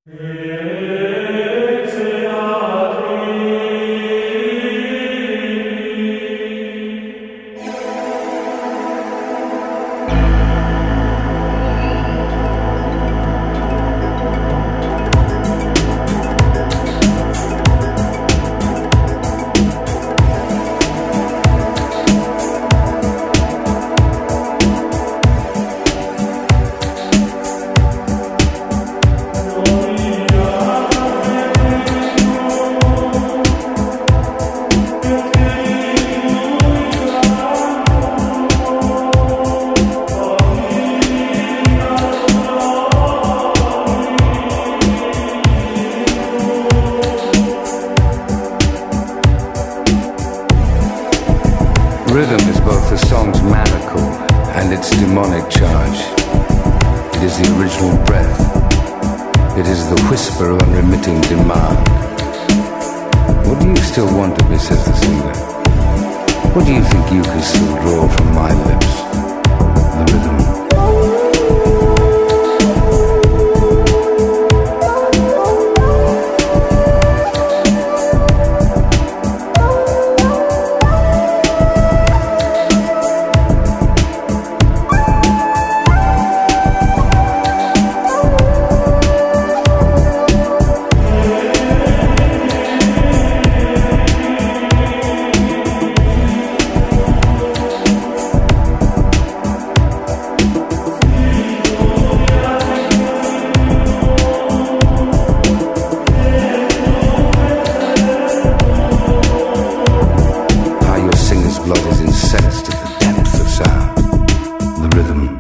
Rhythm is both the song's manacle and its demonic charge. It is the original breath. It is the whisper of unremitting demand. What do you still want of me, says the singer? What do you think you can still draw from my lips? The rhythm. Blood is incensed at the depth of sound, the rhythm.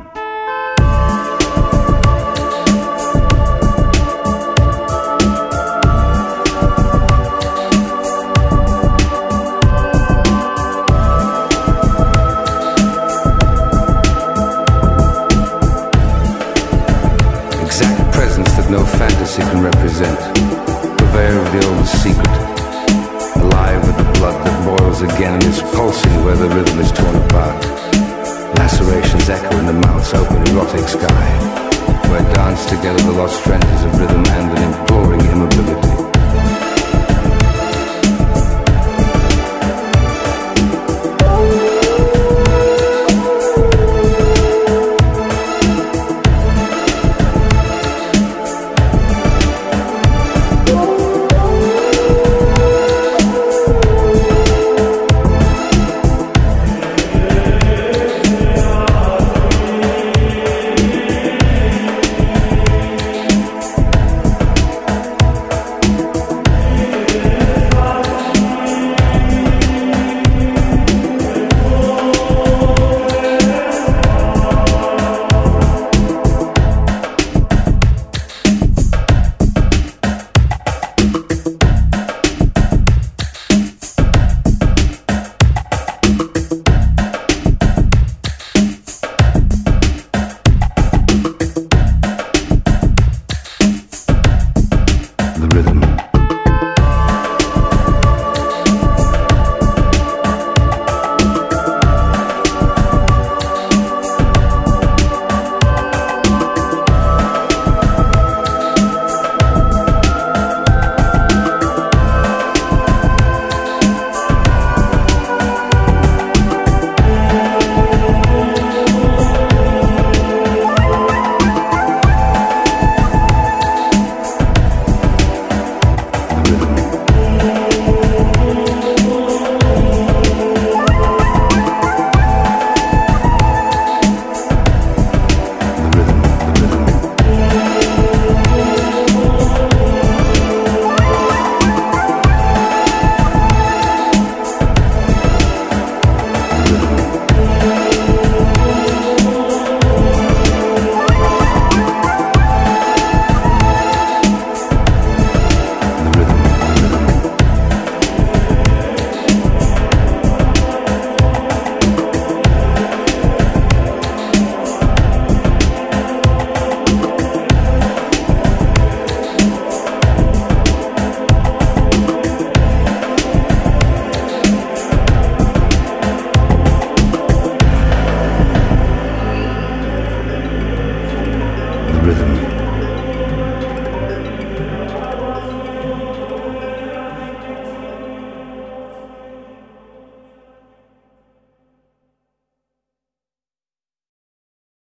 Exact presence that no fantasy can represent, purveyor of the old secret, alive with the blood that boils again and is pulsing where the rhythm is torn apart. Lacerations echo in the mouth's open erotic sky, where dance together the lost trenches of rhythm and an imploring immobility.